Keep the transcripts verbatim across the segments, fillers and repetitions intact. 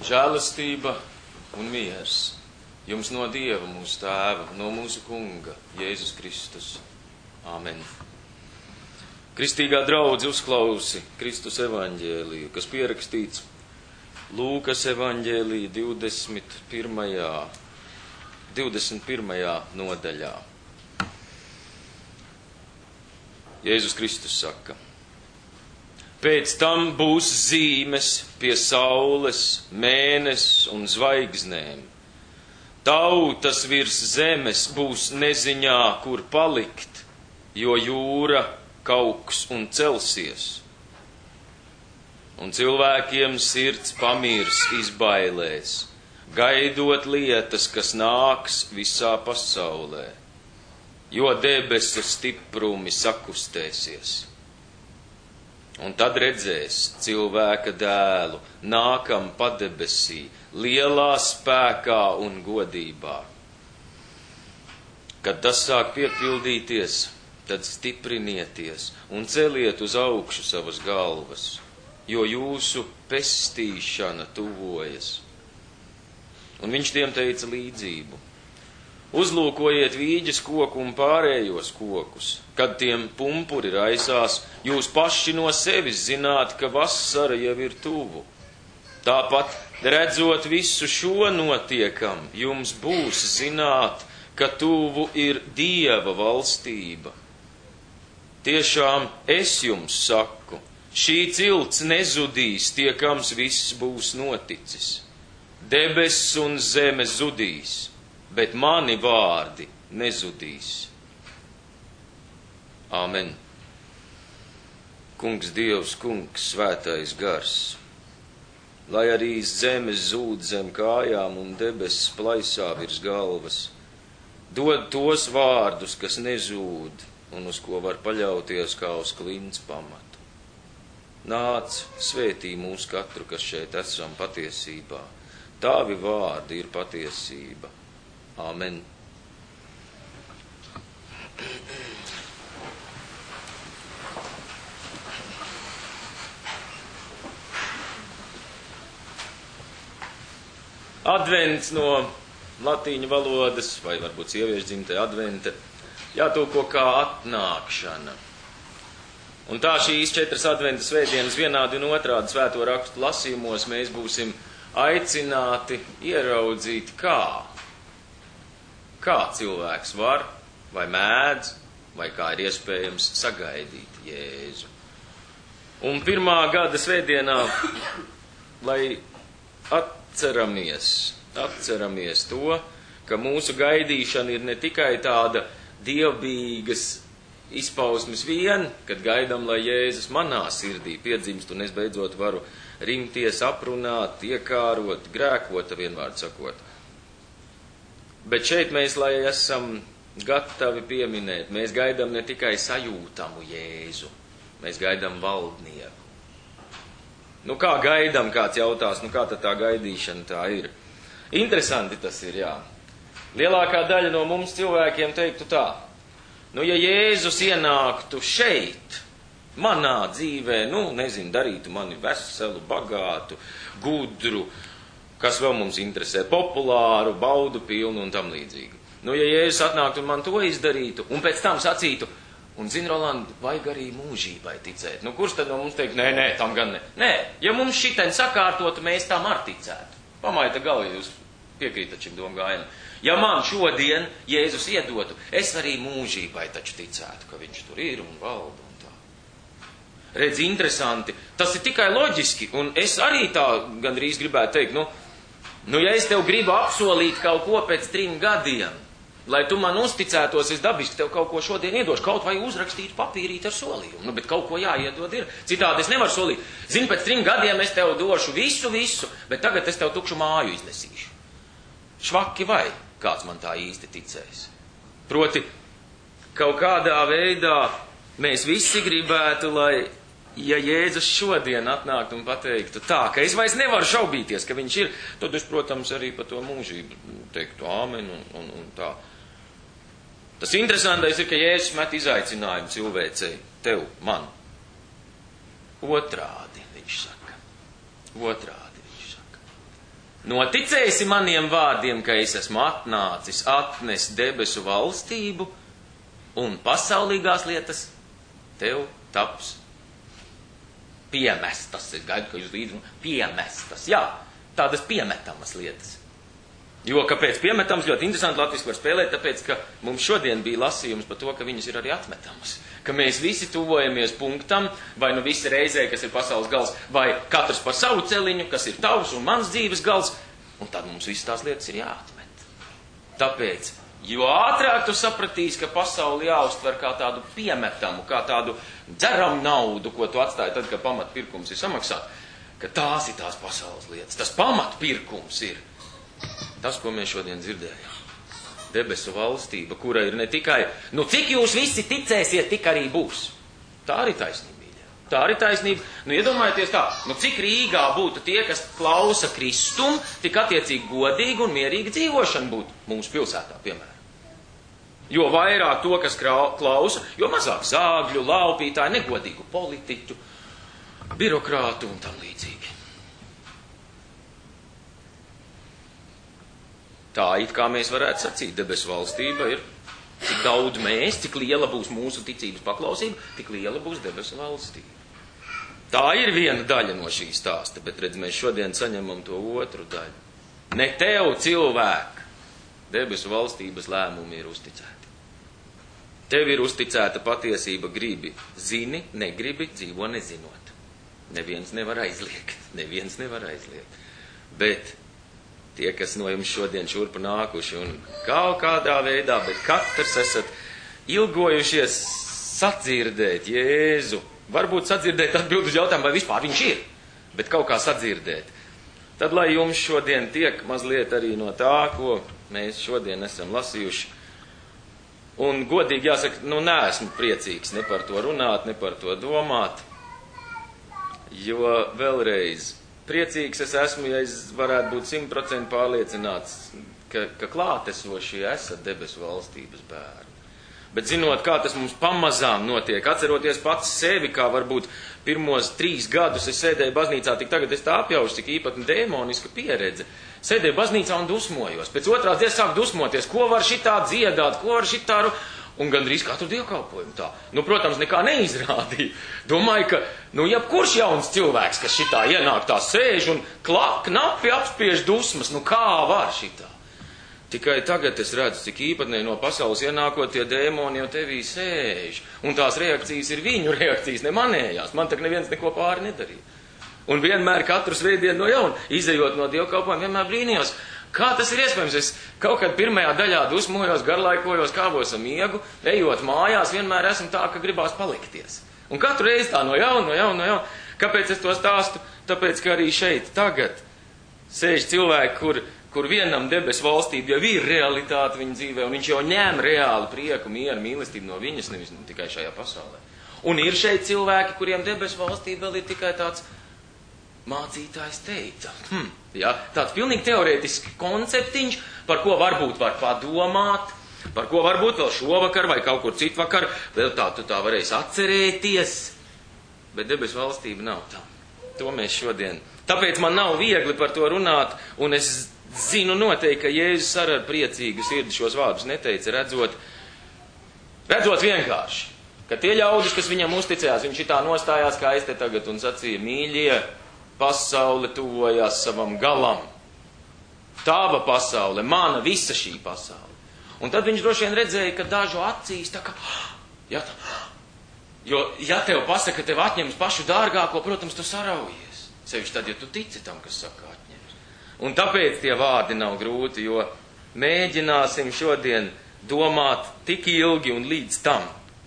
Žēlastība un miers jums no Dieva, mūsu Tēva, no mūsu Kunga, Jēzus Kristus. Āmen. Kristīgā draudze uzklausi Kristus evaņģēliju, kas pierakstīts Lūkas evaņģēlija divdesmit pirmajā, divdesmit pirmajā nodaļā. Jēzus Kristus saka: Pēc tam būs zīmes pie saules, mēnesis un zvaigznēm. Tautas virs zemes būs neziņā, kur palikt, jo jūra kauks un celsies. Un cilvēkiem sirds pamirs izbailēs, gaidot lietas, kas nāks visā pasaulē, jo debesu stiprumi sakustēsies. Un tad redzēs cilvēka dēlu, nākam padebesī, lielā spēkā un godībā. Kad tas sāk piepildīties, tad stiprinieties un celiet uz augšu savas galvas, jo jūsu pestīšana tuvojas. Un viņš tiem teica līdzību: Uzlūkojiet vīģes koku un pārējos kokus, kad tiem pumpuri raisās, jūs paši no sevis zināt, ka vasara jau ir tuvu. Tāpat, redzot visu šo notiekam, jums būs zināt, ka tuvu ir Dieva valstība. Tiešām es jums saku, šī cilts nezudīs, tie, kams viss būs noticis. Debesis un zeme zudīs, bet mani vārdi nezudīs. Āmen. Kungs Dievs, Kungs, svētais gars, lai arī zemes zūd zem kājām un debesis plaisā virs galvas, dod tos vārdus, kas nezūd un uz ko var paļauties kā uz klints pamatu. Nāc, svētī mūs katru, kas šeit esam patiesībā. Tavi vārdi ir patiesība. Āmen. Advents no latīņu valodas, vai varbūt sieviešu dzimtē advente, jātulko kā atnākšana. Un tā šīs četras adventa svētdienas vienādi un otrādi svēto rakstu lasījumos mēs būsim aicināti ieraudzīt, kā. Kā cilvēks var, vai mēdz, vai kā ir iespējams sagaidīt Jēzu. Un pirmā gada svētdienā, lai atceramies, atceramies to, ka mūsu gaidīšana ir ne tikai tāda dievbijīgas izpausmes vien, kad gaidām, lai Jēzus manā sirdī piedzimst un es beidzot varu rimties, aprunāt, iekārot, grēkot, vienvārdu sakot. Bet šeit mēs, lai esam gatavi pieminēt, mēs gaidām ne tikai sajūtamu Jēzu, mēs gaidām valdnieku. Nu kā gaidām, kāds jautās, nu kā tad tā gaidīšana tā ir? Interesanti tas ir, jā. Lielākā daļa no mums cilvēkiem teiktu tā: nu, ja Jēzus ienāktu šeit, manā dzīvē, nu, nezinu, darītu mani veselu, bagātu, gudru, kas vēl mums interesē, populāru, baudu pilnu un tam līdzīgi. Nu, ja Jēzus atnāktu un man to izdarītu, un pēc tam sacītu, un zini, Roland, vajag arī mūžībai ticēt. Nu, kurš tad no mums teikt, nē, nē, tam gan ne. Nē, ja mums šitien sakārtotu, mēs tam ar ticētu. Pamaita galā, jūs piekrītat šim domgājumam. Ja man šodien Jēzus iedotu, es arī mūžībai taču ticētu, ka viņš tur ir un valda un tā. Redz, interesanti, tas ir tikai loģiski, un es arī tā gandrīz gribētu teikt, nu, nu ja es tev gribu apsolīt kaut ko pēc trim gadiem, lai tu man uzticētos, es dabiski tev kaut ko šodien iedošu, kaut vai uzrakstītu papīrīt ar solījumu, nu, bet kaut ko jāiedod ir, citādi es nevaru solīt. Zini, pēc trim gadiem es tev došu visu, visu, bet tagad es tev tukšu māju iznesīšu. Švaki vai? Kāds man tā īsti ticēs. Proti, kaut kādā veidā mēs visi gribētu, lai, ja Jēzus šodien atnāktu un pateiktu tā, ka es vairs nevaru šaubīties, ka viņš ir, tad es, protams, arī par to mūžību teiktu āmen un, un, un tā. Tas interesantais ir, ka Jēzus met izaicinājumu cilvēcei, tev, man. Otrādi, viņš saka. Otrādi, viņš saka. Noticēsi maniem vārdiem, ka es esmu atnācis, atnes debesu valstību un pasaulīgās lietas tev taps piemestas. Es gaidu, ka jūs līdzi, piemestas, jā, tādas piemetamas lietas. Jo, kāpēc piemetams, ļoti interesanti latviski var spēlēt, tāpēc, ka mums šodien bija lasījums par to, ka viņas ir arī atmetamas. Ka mēs visi tuvojamies punktam, vai nu visi reizē, kas ir pasaules gals, vai katrs pa savu celiņu, kas ir tavs un mans dzīves gals, un tad mums visas tās lietas ir jāatmet. Tāpēc, jo ātrāk tu sapratīsi, ka pasauli jāuztver kā tādu piemetamu, kā tādu dzeram naudu, ko tu atstāji tad, kad pamatpirkums ir samaksāt, ka tās ir tās pasaules lietas. Tas pamatpirkums ir tas, ko mēs šodien dzirdējām. Debesu valstība, kura ir ne tikai, nu cik jūs visi ticēsiet, tik arī būs. Tā arī taisnība. Tā arī taisnība. Nu iedomājieties tā, nu cik Rīgā būtu tie, kas klausa Kristum, tik attiecīgi godīgi un mierīgi dzīvošana būtu mūsu pilsētā, piemēram. Jo vairāk to, kas klausa, jo mazāk zāgļu, laupītāju, negodīgu politiķu, birokrātu un tam līdzīgi. Tā it kā mēs varētu sacīt, debesu valstība ir, cik daudz mēs, cik liela būs mūsu ticības paklausība, tik liela būs debesu valstība. Tā ir viena daļa no šī stāsta, bet redz, mēs šodien saņemam to otru daļu. Ne tev, cilvēku, debesu valstības lēmumi ir uzticēti. Tev ir uzticēta patiesība, gribi, zini, negribi, dzīvo nezinot. Neviens nevar aizliegt, neviens nevar aizliegt. Bet tie, kas no jums šodien šurpu nākuši un kaut kādā veidā, bet katrs esat ilgojušies sadzirdēt Jēzu. Varbūt sadzirdēt atbildu uz jautājumu, vai vispār viņš ir, bet kaut kā sadzirdēt. Tad, lai jums šodien tiek mazliet arī no tā, ko mēs šodien esam lasījuši. Un godīgi jāsaka, nu neesmu priecīgs ne par to runāt, ne par to domāt, jo vēlreiz priecīgs es esmu, ja es varētu būt simt procenti pārliecināts, ka, ka klātesošie esat debesu valstības bērni. Bet zinot, kā tas mums pamazām notiek, atceroties pats sevi, kā varbūt pirmos trīs gadus es sēdēju baznīcā, tik tagad es tā apjaušu, cik īpatni dēmoniska pieredze. Sēdēju baznīcā un dusmojos. Pēc otrās dienas sāku dusmoties, ko var šitā dziedāt, ko var šitā... Un gandrīz katru dievkalpojumu tā. Nu, protams, nekā neizrādīja. Domāju, ka, nu, jebkurš jauns cilvēks, kas šitā ienāk tā sēž un klap, knapi apspiež dusmas, nu, kā var šitā? Tikai tagad es redzu, cik īpatnēji no pasaules ienākot tie dēmoni jau tevī sēž. Un tās reakcijas ir viņu reakcijas, ne manējās. Man tak neviens neko pāri nedarīja. Un vienmēr katru svētdienu no jauna, izejot no dievkalpojuma, vienmēr brīnījos. Kā tas ir iespējams? Es kaut kad pirmajā daļā dusmojos, garlaikojos, kāvos ar miegu, ejot mājās, vienmēr esmu tā, ka gribās palikties. Un katru reizi tā no jauna, no jauna, no jauna. Kāpēc es to stāstu? Tāpēc, ka arī šeit tagad sēž cilvēki, kur, kur vienam debesu valstība jau ir realitāte viņa dzīvē, un viņš jau ņem reāli prieku, mieru, mīlestību no viņas, nevis nu, tikai šajā pasaulē. Un ir šeit cilvēki, kuriem debesu valstība vēl ir tikai tāds mācītājs teica. Hm, ja, tāds pilnīgi teorētisks konceptiņš, par ko varbūt var padomāt, par ko varbūt vēl šovakar vai kaut kur citvakar, vēl tā tu tā varēsi atcerēties, bet debesu valstība nav tā. To mēs šodien. Tāpēc man nav viegli par to runāt, un es zinu noteikti, ka Jēzus ar ar priecīgu sirdi šos vārdus neteica, redzot, redzot vienkārši, ka tie ļaudis, kas viņam uzticējās, viņš šitā nostājās, kā es te tagad, un sacīja, mīļie, pasaule tuvojās savam galam. Tava pasaule, mana, visa šī pasaule. Un tad viņš droši vien redzēja, ka dažu acīs tā kā, ja, tā, jo, ja tev pasaka, ka tev atņems pašu dārgāko, protams, tu saraujies. Sevišķi tad, ja tu tici tam, kas saka atņems. Un tāpēc tie vārdi nav grūti, jo mēģināsim šodien domāt tik ilgi un līdz tam,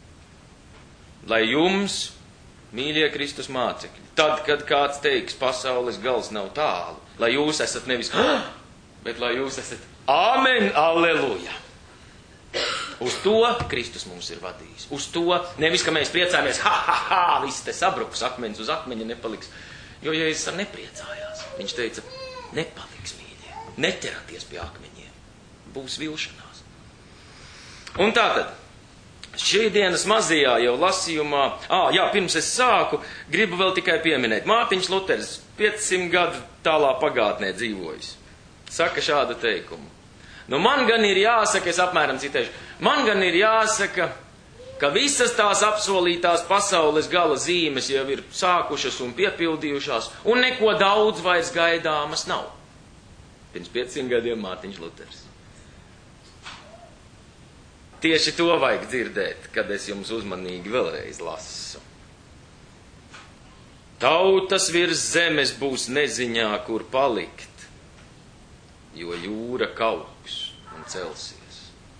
lai jums, mīļie Kristus mācekļi, tad, kad kāds teiks, pasaules gals nav tālu, lai jūs esat nevis, bet lai jūs esat amen, alleluja. Uz to Kristus mums ir vadījis. Uz to, nevis, ka mēs priecājamies, ha, ha, ha, viss te sabruks, akmeņs uz akmeņa nepaliks. Jo Jēzus ar nepriecājās. Viņš teica, nepaliks, mīļie, neķeraties pie akmeņiem. Būs vilšanās. Un tātad, šī dienas mazajā jau lasījumā, ā, jā, pirms es sāku, gribu vēl tikai pieminēt. Mārtiņš Luters piecsimt gadu tālā pagātnē dzīvojis. saka šādu teikumu. Nu, man gan ir jāsaka, es apmēram citēšu, man gan ir jāsaka, ka visas tās apsolītās pasaules gala zīmes jau ir sākušas un piepildījušās, un neko daudz vairs gaidāmas nav. Pirms pieciem gadiem Mārtiņš Luters. Tieši to vajag dzirdēt, kad es jums uzmanīgi vēlreiz lasu. Tautas virs zemes būs neziņā, kur palikt, jo jūra kauks un celsies.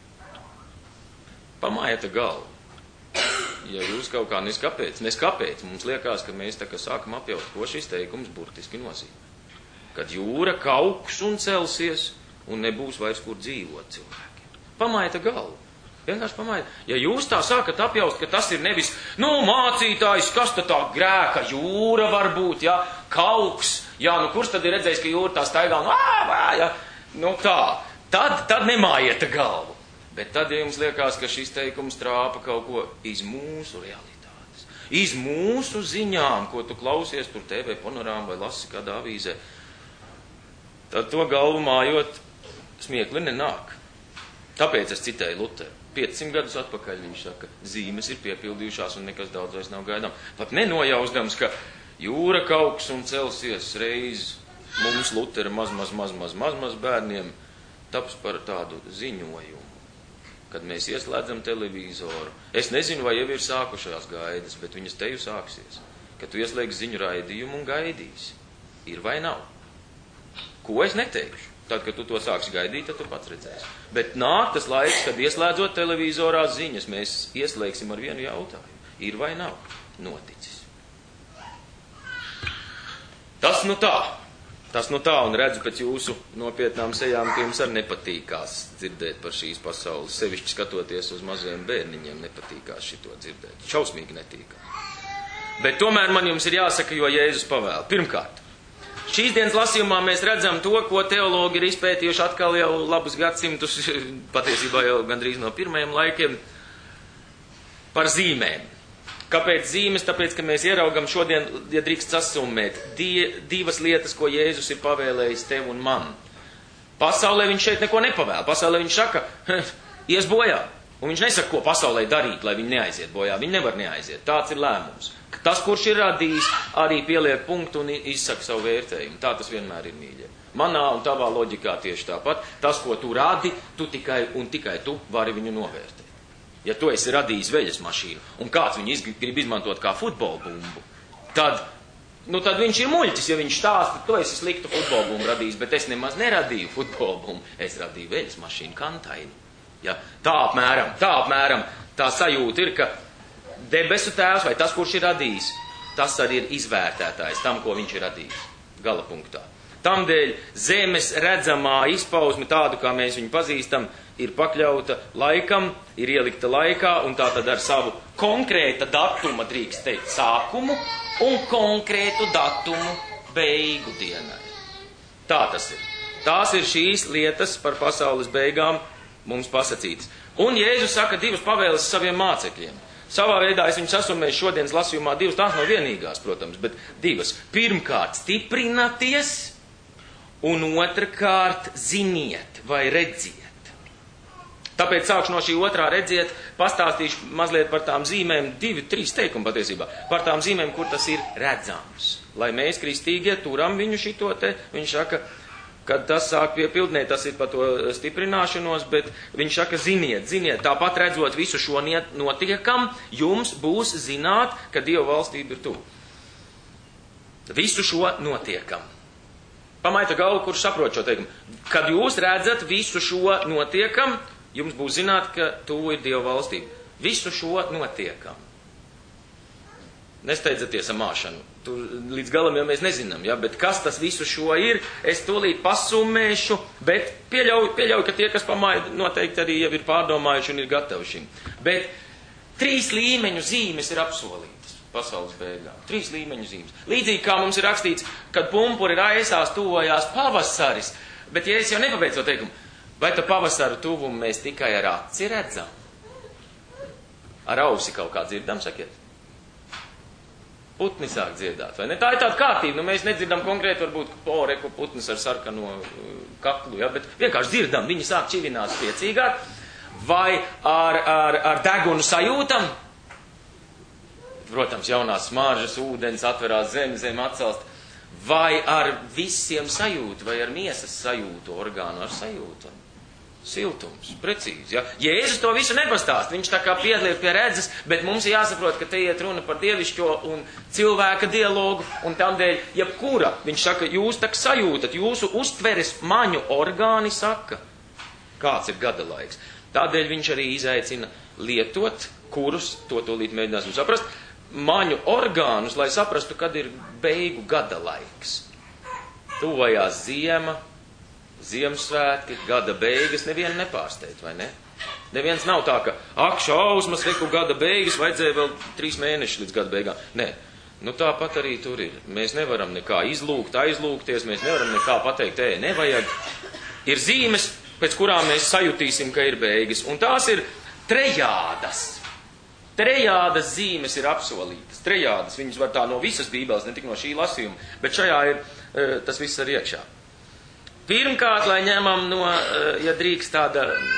Pamājiet galvu. Ja jūs kaut kā nes kāpēc, nes kāpēc, mums liekas, ka mēs tā kā sākam apjaut, ko šis teikums burtiski nozīmē. Kad jūra kauks un celsies, un nebūs vairs kur dzīvot cilvēkiem. Pamājiet galvu. Vienkārši pamājiet. Ja jūs tā sākat apjaust, ka tas ir nevis, nu, mācītājs, kas tad tā grēka jūra var būt, ja, kauks, jā, nu, kurš tad ir redzējis, ka jūra tā staigā, un ā, ā, ja, nu tā, tad, tad nemājiet galvu. Bet tad, ja jums liekas, ka šis teikums trāpa kaut ko iz mūsu realitātes, iz mūsu ziņām, ko tu klausies tur T V panorām vai lasi kādā avīzē, tad to galvu mājot smiekli nenāk. Tāpēc es citēju Luteru. piecsimt gadus atpakaļ viņš saka, zīmes ir piepildījušās un nekas daudz vairs nav gaidām. Pat nenojausdams, ka jūra kauks un celsies reiz mums Lutera maz, maz, maz, maz, maz, maz bērniem taps par tādu ziņojumu. Kad mēs ieslēdzam televizoru. Es nezinu, vai jau ir sākušās gaidas, bet viņas teju sāksies. Kad tu ieslēgs ziņu raidījumu un gaidīsi. Ir vai nav? Ko es neteikšu? Tad, kad tu to sāksi gaidīt, tad tu pats redzēsi. Bet nāk tas laiks, kad ieslēdzot televizorā ziņas, mēs ieslēgsim ar vienu jautājumu. Ir vai nav noticis? Tas nu tā. Tas nu tā, un redzu pēc jūsu nopietnām sejām, ka jums arī nepatīkās dzirdēt par šīs pasaules. Sevišķi skatoties uz mazajiem bērniņiem, nepatīkās šito dzirdēt. Šausmīgi netīkās. Bet tomēr man jums ir jāsaka, jo Jēzus pavēl. Pirmkārt, šīs dienas lasījumā mēs redzam to, ko teologi ir izpētījuši atkal jau labus gadsimtus, patiesībā jau gandrīz no pirmajiem laikiem, par zīmēm. Kāpēc zīmes? Tāpēc, ka mēs ieraugam šodien, ja drīkst sasummēt, die, divas lietas, ko Jēzus ir pavēlējis tev un man. Pasaulē viņš šeit neko nepavēl. Pasaulē viņš saka, ies bojā. Un viņš nesaka, ko pasaulē darīt, lai viņi neaiziet bojā. Viņi nevar neaiziet. Tāds ir lēmums. Tas, kurš ir radījis, arī pieliek punktu un izsaka savu vērtējumu. Tā tas vienmēr ir, mīļie. Manā un tavā loģikā tieši tāpat. Tas, ko tu radi, tu tikai un tikai tu vari viņu novērtēt. Ja tu esi radījis veļas mašīnu, un kāds viņu grib izmantot kā futbola bumbu, tad, nu, tad viņš ir muļķis, ja viņš stāsta, tu esi sliktu futbola bumbu radījis, bet es nemaz neradīju futbola bumbu, es radīju veļas mašīnu kantaini. Ja? Tā apmēram, tā apmēram, tā sajūta ir, ka debesu tēvs vai tas, kurš ir radījis, tas arī ir izvērtētājs tam, ko viņš ir radījis. Gala punktā. Tamdēļ zemes redzamā izpausme tādu, kā mēs viņu pazīstam, ir pakļauta laikam, ir ielikta laikā, un tā tad ar savu konkrēta datuma, drīkst teikt, sākumu un konkrētu datumu beigu dienai. Tā tas ir. Tās ir šīs lietas par pasaules beigām mums pasacītas. Un Jēzus saka divas pavēles saviem mācekļiem. Savā veidā es viņu sasummēju šodienas lasījumā divas, tās nav vienīgās, protams, bet divas. Pirmkārt, stiprināties, un otrkārt, ziniet vai redziet. Tāpēc sākšu no šī otrā redziet, pastāstīšu mazliet par tām zīmēm, divi, trīs teikumi patiesībā, par tām zīmēm, kur tas ir redzams. Lai mēs kristīgie turam viņu šito te, viņš saka, kad tas sāk piepildnēt, tas ir par to stiprināšanos, bet viņš saka, ziniet, ziniet, tāpat redzot visu šo notiekam, jums būs zināt, ka Dieva valstība ir tuvu. Visu šo notiekam. Pamaita galvu, kurš saprot šo teikumu. Kad jūs redzat visu šo notiekam, jums būs zināt, ka tuvu ir Dieva valstība. Visu šo notiekam. Nesteidzieties ar māšanu. Tur līdz galam jau mēs nezinām, ja? Bet kas tas visu šo ir, es tūlīt pasumēšu, bet pieļauju, pieļauju, ka tie, kas pamāja, noteikti arī jau ir pārdomājuši un ir gatavi šim. Bet trīs līmeņu zīmes ir apsolītas pasaules beigām. Trīs līmeņu zīmes. Līdzīgi kā mums ir rakstīts, kad pumpuri raisās, tuvojās pavasaris, bet ja es jau nepabeidzu to teikumu, vai ta pavasaru tuvumu mēs tikai ar aci redzam? Ar ausi kaut kā dzirdam, sakiet? putni sāk dziedāt, vai ne? Tā ir tāda kārtība, nu mēs nedzirdam konkrēti, varbūt, pore, ko putnis ar sarkano kaklu, ja, bet vienkārši dzirdam, viņi sāk čivināt spiecīgāk, vai ar, ar, ar degunu sajūtam, protams, jaunās smaržas, ūdens, atverās zemi, zemi atcelst, vai ar visiem sajūtu, vai ar miesas sajūtu, orgānu ar sajūtu. Siltums, precīzi, ja. Jēzus to visu nepastāst, viņš tā kā piedliek pie redzes, bet mums ir jāsaprot, ka te iet runa par dievišķo un cilvēka dialogu, un tādēļ, jebkura, viņš saka, jūs tak sajūtat, jūsu uztveres maņu orgāni saka, kāds ir gada laiks. Tādēļ viņš arī izaicina lietot, kurus, to tūlīt mēģināsim saprast, maņu orgānus, lai saprastu, kad ir beigu gada laiks. Tuvajās ziema, Ziemassvētki, gada beigas, nevienu nepārsteidz, vai ne? Neviens nav tā, ka, ak, šausmas, reku gada beigas, vajadzēja vēl trīs mēnešus līdz gada beigām. Nē, nu tāpat arī tur ir. Mēs nevaram nekā izlūgt, aizlūgties, mēs nevaram nekā pateikt, ē, nevajag. Ir zīmes, pēc kurām mēs sajutīsim, ka ir beigas, un tās ir trejādas. Trejādas zīmes ir apsolītas. Trejādas, viņas var tā no visas bībeles, ne tik no šī lasījuma, bet šajā ir tas viss ar iekšā. Pirmkārt, lai ņemam no, ja drīkst tāda,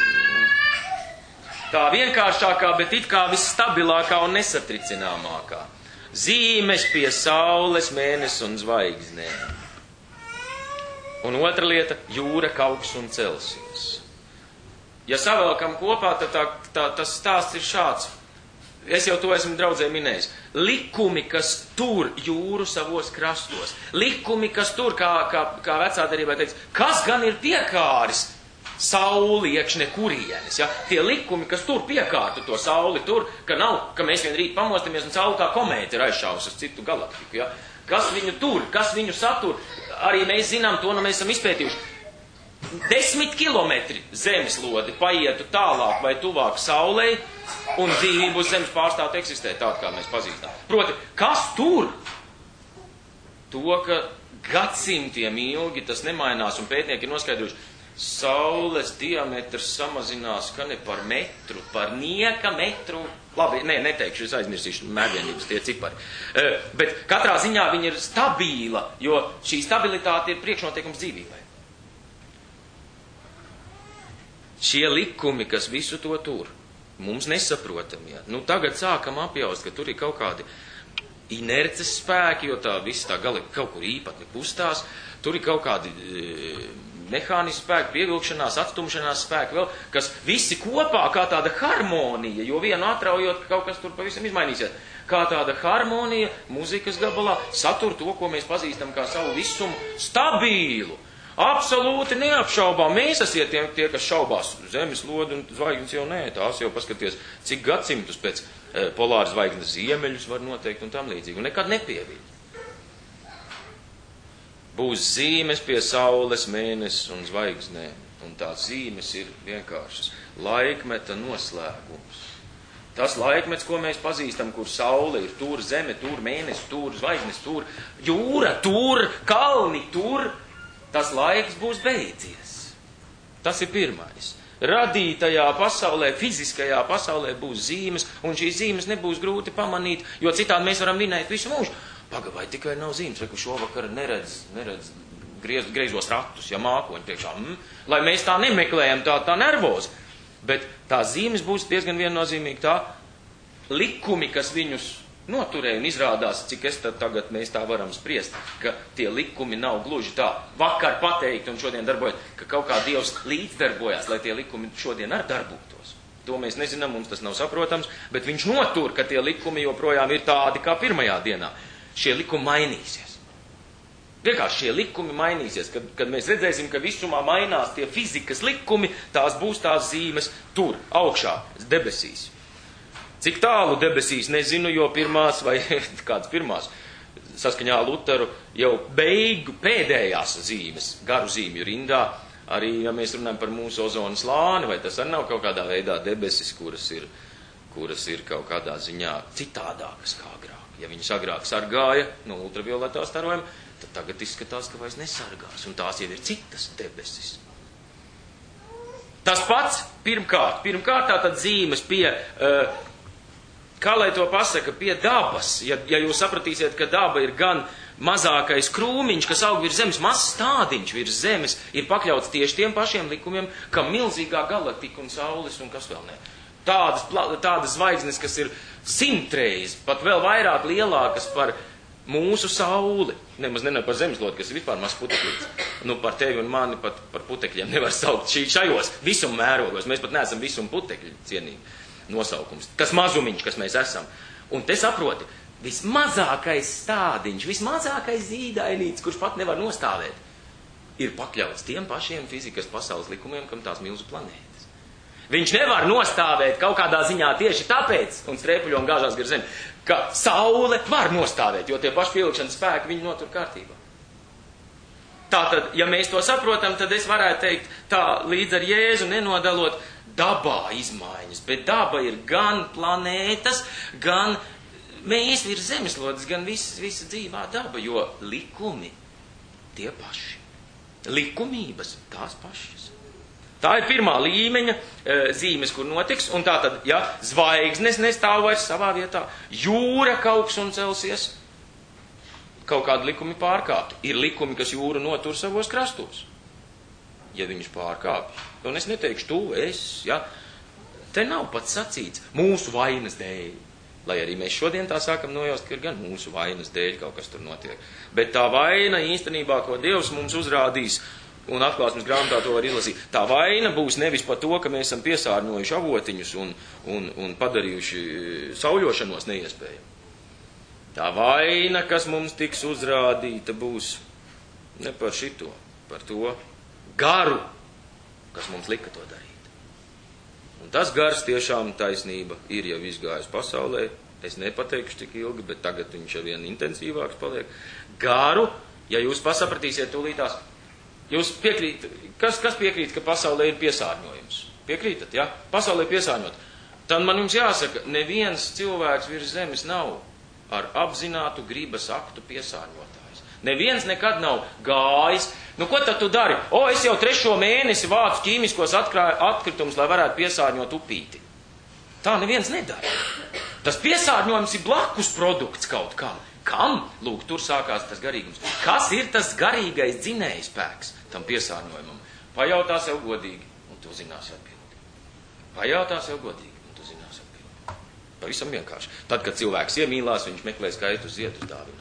tā vienkāršākā, bet it kā visstabilākā un nesatricināmākā. Zīmes pie saules, mēnesis un zvaigznēm. Un otra lieta - jūra, kauks un Celsijs. Ja savēlkam kopā, tad tā, tā, tas stāsts ir šāds. Es jau to esmu draudzē minējis. Likumi, kas tur jūru savos krastos. Likumi, kas tur, kā, kā, kā vecā derībā teica, kas gan ir piekāris sauli iekš nekurienes. Ja? Tie likumi, kas tur piekārtu to sauli tur, ka nav, ka mēs vien rīt pamostamies un sauli kā komēta ir aizšaus uz citu galaktiku. Ja? Kas viņu tur, kas viņu satur, arī mēs zinām to, nu mēs esam izpētījuši. Desmit kilometri zemeslodi paietu tālāk vai tuvāk saulei, un dzīvību uz zemes pārstāvot eksistē tāda, kā mēs pazīstam. Proti, kas tur? To, ka gadsimtiem ilgi tas nemainās, un pētnieki ir noskaidrojuši, saules diametrs samazinās, ka ne par metru, par nieka metru. Labi, nē, neteikšu, es aizmirsīšu mēģinības tie cipari. Uh, bet katrā ziņā viņa ir stabīla, jo šī stabilitāte ir priekšnoteikums dzīvībai. Šie likumi, kas visu to tur, mums nesaprotami. Ja? Nu, tagad sākam apjaust, ka tur ir kaut kādi inerces spēki, jo tā viss tā gali kaut kur īpatni kustās. Tur ir kaut kādi e, mehāniski spēki, pievilkšanās, atstumšanās spēki vēl, kas visi kopā kā tāda harmonija, jo vienu atraujot, ka kaut kas tur pavisam izmainīsies. Kā tāda harmonija muzikas gabalā satur to, ko mēs pazīstam kā savu visumu, stabilu. Absolūti neapšaubām. Mēs esiet tie, tie, kas šaubās. Zemeslodi un zvaigznes jau nē. Tās jau paskaties, cik gadsimtus pēc e, polāra zvaigznes ziemeļus var noteikt un tam līdzīgi. Un nekad nepievīt. Būs zīmes pie saules, mēnesis un zvaigznēm. Un tās zīmes ir vienkāršas. Laikmeta noslēgums. Tas laikmets, ko mēs pazīstam, kur saule ir tur, zeme tur, mēnesis tur, zvaigznes tur, jūra tur, kalni tur. Tas laiks būs beidzies. Tas ir pirmais. Radītajā pasaulē, fiziskajā pasaulē būs zīmes, un šīs zīmes nebūs grūti pamanīt, jo citādi mēs varam vinēt visu mūžu. Pagavai, tikai nav zīmes, vai ka šovakar neredz, neredz griez, griezos ratus, ja mākoņi priekšā. Mm, lai mēs tā nemeklējam, tā, tā nervozi. Bet tās zīmes būs diezgan viennozīmīgi tā likumi, kas viņus noturēja un izrādās, cik es tad tagad mēs tā varam spriest, ka tie likumi nav gluži tā vakar pateikt un šodien darbojas, ka kaut kā Dievs līdzdarbojās, lai tie likumi šodien ar darbotos. To mēs nezinām, mums tas nav saprotams, bet viņš notur, ka tie likumi joprojām ir tādi kā pirmajā dienā. Šie likumi mainīsies. Vienkārši šie likumi mainīsies, kad, kad mēs redzēsim, ka visumā mainās tie fizikas likumi, tās būs tās zīmes tur, augšā, debesīs. Cik tālu debesīs, nezinu, jo pirmās vai kādas pirmās saskaņā Luteru jau beigu pēdējās zīmes, garu zīmju rindā, arī, ja mēs runājam par mūsu ozonu slāni, vai tas arī nav kaut kādā veidā debesis, kuras ir, kuras ir kaut kādā ziņā citādākas kā agrāk. Ja viņas agrāk sargāja no ultravioletā starojuma, tad tagad izskatās, ka vairs nesargās, un tās jau ir citas debesis. Tas pats pirmkārt, pirmkārt tātad zīmes pie uh, kā lai to pasaka, pie dabas, ja, ja jūs sapratīsiet, ka daba ir gan mazākais krūmiņš, kas aug virs zemes, mazs stādiņš virs zemes, ir pakļauts tieši tiem pašiem likumiem, kā milzīgā galaktika un saules un kas vēl ne. Tādas, tādas zvaigznes, kas ir simtreiz, pat vēl vairāk lielākas par mūsu sauli. Nemaz ne par zemeslodi, kas ir vispār maz putekļīts. Nu, par tevi un mani pat par putekļiem nevar saukt šī, šajos visuma mērogos. Mēs pat neesam visuma putekļi cienīgi nosaukums. Tas mazumiņš, kas mēs esam. Un te saproti, vismazākais stādiņš, vismazākais zīdainīts, kurš pat nevar nostāvēt, ir pakļauts tiem pašiem fizikas pasaules likumiem, kam tās milzu planētas. Viņš nevar nostāvēt kaut kādā ziņā tieši tāpēc, un strēpuļo un gāžās gar zemi, ka saule var nostāvēt, jo tie paši pielikšanas spēki viņi notur kārtībā. Tātad, ja mēs to saprotam, tad es varētu teikt tā līdz ar Jēzu nenodalot dabā izmaiņas, bet daba ir gan planētas, gan mēs virs zemeslodes, gan visa, visa dzīvā daba, jo likumi tie paši. Likumības tās pašas. Tā ir pirmā līmeņa e, zīmes, kur notiks, un tā tad, ja zvaigznes nestāv vairs savā vietā, jūra kauks un celsies, kaut kādi likumi pārkāpti. Ir likumi, kas jūru notur savos krastos, ja viņus pārkāpj. Un es neteikšu tu, es, ja, te nav pat sacīts mūsu vainas dēļ. Lai arī mēs šodien tā sākam nojaust, ka ir gan mūsu vainas dēļ kaut kas tur notiek. Bet tā vaina īstenībā, ko Dievs mums uzrādīs, un atklāsmes grāmatā to var izlasīt. Tā vaina būs nevis par to, ka mēs esam piesārņojuši avotiņus un, un, un padarījuši sauļošanos neiespējamu. Tā vaina, kas mums tiks uzrādīta, būs ne par šito, par to garu, kas mums lika to darīt. Un tas gars tiešām taisnība ir jau izgājis pasaulē. Es nepateikšu tik ilgi, bet tagad viņš jau vien intensīvāks paliek. Garu, ja jūs pasapratīsiet tūlītās, jūs piekrīt, kas, kas piekrīt, ka pasaulē ir piesārņojums? Piekrītat, ja? Pasaulē ir piesārņot. Tad man jums jāsaka, neviens cilvēks virs zemes nav ar apzinātu gribas aktu piesārņotājs. Neviens nekad nav gājis. Nu, ko tad tu dari? O, es jau trešo mēnesi vācu ķīmiskos atkritumus, lai varētu piesārņot upīti. Tā neviens nedara. Tas piesārņojums ir blakus produkts kaut kam. Kam? Lūk, tur sākās tas garīgums. Kas ir tas garīgais dzinējspēks tam piesārņojumam? Pajautā sev godīgi, un tu zināsi atbildi. Pajautā sev godīgi, un tu zināsi atbildi. Pavisam vienkārši. Tad, kad cilvēks iemīlās, viņš meklē skaistus ziedus dāvināt.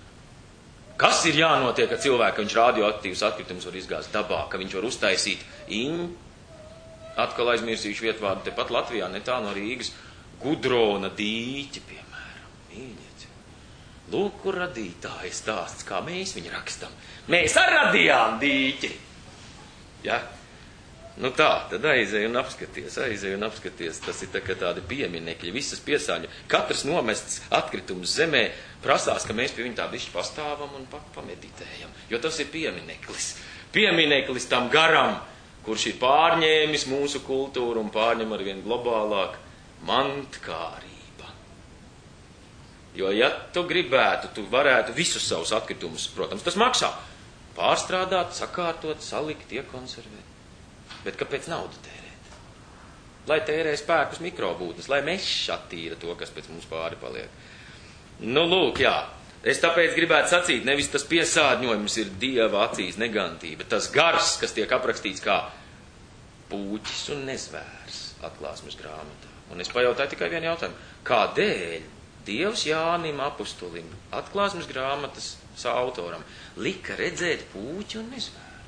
Kas ir jānotiek, ka cilvēks, ka viņš radioaktīvs atkritumus var izgāzt dabā, ka viņš var uztaisīt in, atkal aizmirsīšu vietvārdu, tepat Latvijā, netā no Rīgas, Gudrona dīķi, piemēram. Mīļiet. Lūk, kur radītāja stāsts, kā mēs viņu rakstam. Mēs ar radījām dīķi. Ja? Nu tā, tad aizej un apskaties, aizej un apskaties. Tas ir tā kā tādi pieminekļi, visas piesāņu. Katrs nomests atkritums zemē prasās, ka mēs pie viņa tā bišķi pastāvam un pameditējam. Jo tas ir piemineklis. Piemineklis tam garam, kurš ir pārņēmis mūsu kultūru un pārņem arvien globālāk mantkārību. Jo, ja tu gribētu, tu varētu visus savus atkritumus, protams, tas maksā. Pārstrādāt, sakārtot, salikt, iekonservēt. Bet kāpēc naudu tērēt? Lai tērē spēkus mikrobūtnes, lai mežs attīra to, kas pēc mums pāri paliek. Nu, lūk, jā. Es tāpēc gribētu sacīt, nevis tas piesārņojums ir Dieva acīs negantība. Tas gars, kas tiek aprakstīts kā pūķis un nezvērs atklāsmes grāmatā. Un es pajautāju tikai vienu jautājumu. Kādēļ Dievs Jānim apustulim, atklāsmes grāmatas autoram, lika redzēt pūķi un nezvēru?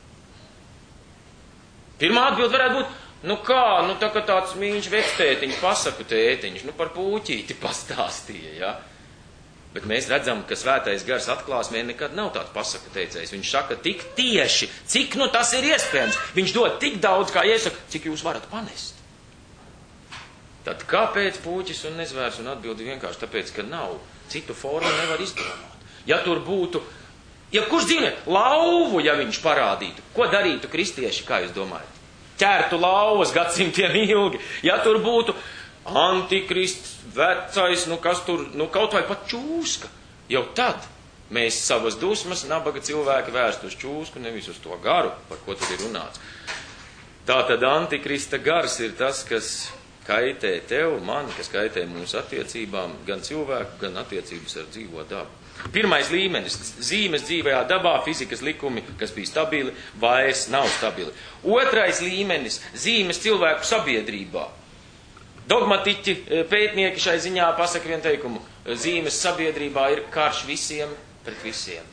Pirmā atbild varētu būt, nu kā, nu tā kā tāds mīļš vectētiņš, pasaku tētiņš, nu par pūķīti pastāstīja, ja? Bet mēs redzam, ka svētais gars atklāsmē nekad nav tāds pasaku teicējs. Viņš saka tik tieši, cik nu tas ir iespējams. Viņš dod tik daudz, kā iesaka, cik jūs varat panest. Tad kāpēc pūķis un nezvērs? Un atbildi vienkārši tāpēc, ka nav. Citu formu nevar izdomāt. Ja tur būtu, ja kurš zina, lauvu, ja viņš parādītu, ko darītu kristieši, kā jūs domājat? Ķertu lauvas gadsimtiem ilgi. Ja tur būtu antikrists, vecais, nu kas tur, nu kaut vai pat čūska, jau tad mēs savas dusmas, nabaga cilvēki vērst uz čūsku, nevis uz to garu, par ko tad ir runāts. Tātad antikrista gars ir tas, kas kaitē tev, man, kas kaitē mūsu attiecībām, gan cilvēku, gan attiecības ar dzīvo dabu. Pirmais līmenis - zīmes dzīvajā dabā, fizikas likumi, kas bija stabili, vairs nav stabili. Otrais līmenis - zīmes cilvēku sabiedrībā. Dogmatiķi, pētnieki šai ziņā pasaka vienu teikumu - zīmes sabiedrībā ir karš visiem pret visiem.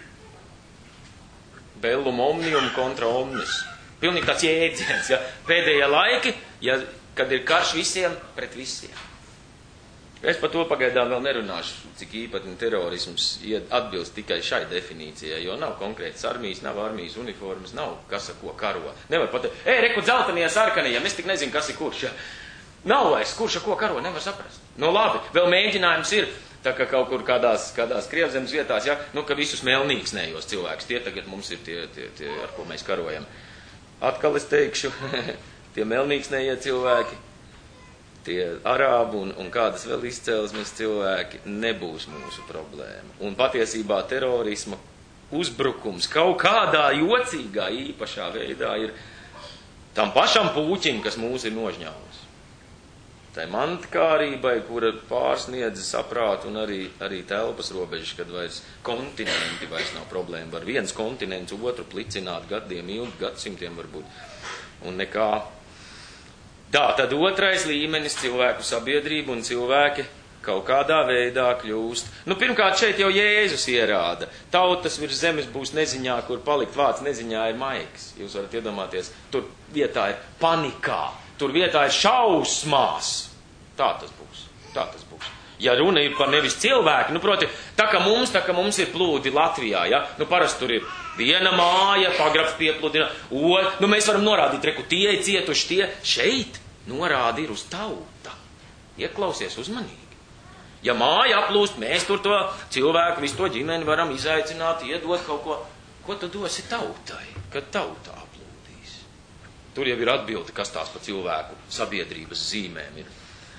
Bellum omnium contra omnis. Pilnīgi tāds jēdziens, ja pēdējie laiki, ja, kad ir karš visiem pret visiem. Es par to pagaidām vēl nerunāšu, cik īpatni terorisms atbilst tikai šai definīcijai, jo nav konkrētas armijas, nav armijas uniformas, nav kas ar ko karo. Nevar pateikt, ej, reku dzeltenie, sarkanie, es tik nezinu, kas ir kurš. Ja. Nav vairs, kurš ar ko karo, nevar saprast. Nu labi, vēl mēģinājums ir, tā kā kaut kur kādās, kādās Krievzemes vietās, ja, nu, ka visus melnīksnējos cilvēkus, tie tagad mums ir tie, tie, tie, ar ko mēs karojam. Atkal es teikšu, tie melnīksnējie cilvēki, tie arābu un, un kādas vēl izcelsmes cilvēki nebūs mūsu problēma. Un patiesībā terorisma uzbrukums kaut kādā jocīgā, īpašā veidā ir tam pašam Pūķim, kas mūs ir nožņāvus. Tai mantkārībai, kura pārsniedz saprātu un arī, arī telpas robežas, kad vairs kontinenti vairs nav problēma. Var viens kontinents otru plicināt gadiem, ilgi gadsimtiem varbūt. Un nekā. Tā, tad otrais līmenis - cilvēku sabiedrība un cilvēki kaut kādā veidā kļūst. Nu, pirmkārt, šeit jau Jēzus ierāda. Tautas virs zemes būs neziņā, kur palikt. Vārds neziņā ir maigs. Jūs varat iedomāties, tur vietā ir panikā, tur vietā ir šausmās. Tā tas būs. Tā tas būs. Ja runa ir par nevis cilvēku, nu, proti, tā kā mums, tā kā mums ir plūdi Latvijā, ja, nu, parasti tur ir viena māja, pagrabs piepludina, o, nu, mēs varam norādīt, reku, tie ir cietuši, tie šeit norādi ir uz tauta. Ieklausies uzmanīgi. Ja māja aplūst, mēs tur to cilvēku, visu to ģimeni varam izaicināt, iedot kaut ko. Ko tu dosi tautai, kad tauta aplūdīs? Tur jau ir atbilde, kas tās pa cilvēku sabiedrības zīmēm ir.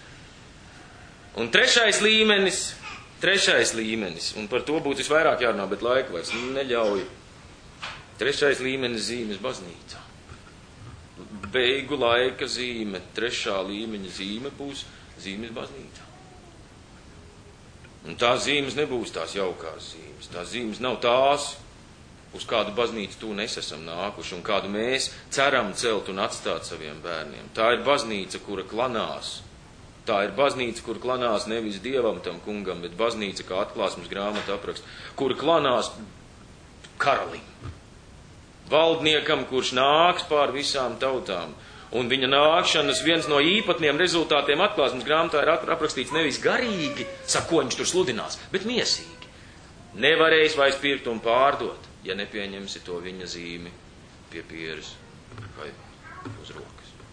Un trešais līmenis, trešais līmenis, un par to būtu visvairāk jārunā, bet laika vairs neļauj. Trešais līmenis zīmes baznīcā. Beigu laika zīme, trešā līmeņa zīme būs zīmes baznīcā. Un tās zīmes nebūs tās jaukās zīmes. Tās zīmes nav tās, uz kādu baznīcu tu un es esam nākuši, un kādu mēs ceram celt un atstāt saviem bērniem. Tā ir baznīca, kura klanās. Tā ir baznīca, kur klanās nevis dievam tam kungam, bet baznīca, kā atklāsmes grāmata apraksta, kur klanās karalim. Valdniekam, kurš nāks pār visām tautām. Un viņa nākšanas viens no īpatniem rezultātiem atklāsmes grāmatā ir aprakstīts nevis garīgi, saka, ko viņš tur sludinās, bet miesīgi. Nevarēs vairs pirkt un pārdot, ja nepieņemsi to viņa zīmi pie pieres vai uz rokas.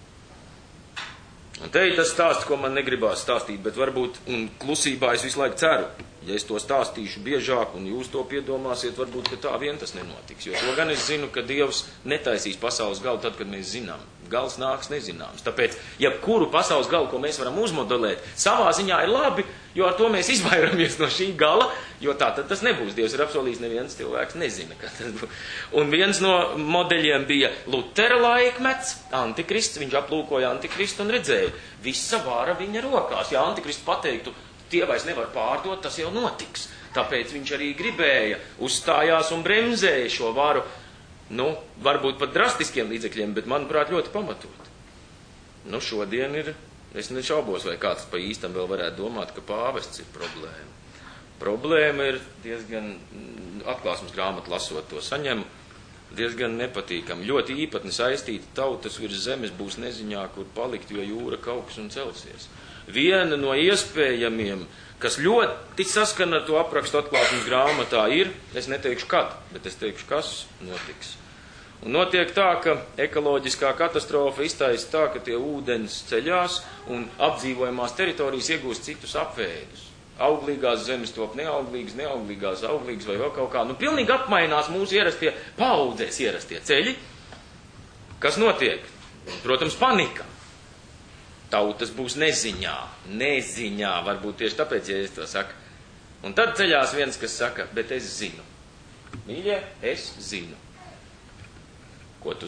Un te ir tas stāsts, ko man negribās stāstīt, bet varbūt, un klusībā es visu laiku ceru, ja es to stāstīšu biežāk un jūs to piedomāsiet, varbūt, ka tā vien tas nenotiks. Jo to gan es zinu, ka Dievs netaisīs pasaules galu tad, kad mēs zinām. Gals nāks nezināms. Tāpēc, ja kuru pasaules galu, ko mēs varam uzmodelēt, savā ziņā ir labi, jo ar to mēs izvairamies no šī gala, jo tā tad tas nebūs. Dievs ir apsolījis, neviens cilvēks nezina, ka tas būs. Un viens no modeļiem bija Lutera laikmets, antikrists, viņš aplūkoja antikristu un redzēja, visa vara viņa rokās. Ja antikrists pateiktu, tie vairs nevar pārdot, tas jau notiks. Tāpēc viņš arī gribēja, uzstājās un bremzēja šo varu. Nu, varbūt pat drastiskiem līdzekļiem, bet, manuprāt, ļoti pamatot. Nu, šodien ir, es nešaubos, vai kāds pa īstam vēl varētu domāt, ka pāvests ir problēma. Problēma ir diezgan, atklāsmes grāmatu lasot to saņem, diezgan nepatīkam. Ļoti īpatni saistīta tautas virs zemes būs neziņā, kur palikt, jo jūra kauks un celsies. Viena no iespējamiem, kas ļoti saskana ar to aprakstu atklāsmes grāmatā ir, es neteikšu kad, bet es teikšu, kas notiks. Un notiek tā, ka ekoloģiskā katastrofa iztaisa tā, ka tie ūdens ceļās un apdzīvojamās teritorijas iegūst citus apveidus. Auglīgās zemes top neauglīgas, neauglīgās auglīgas vai vēl kaut kā. Nu, pilnīgi apmainās mūsu ierastie, paudzēs ierastie ceļi. Kas notiek? Protams, panika. Tautas būs neziņā, neziņā, varbūt tieši tāpēc, ja es to saku. Un tad ceļās viens, kas saka, bet es zinu. Mīļie, es zinu. Ko tu zini?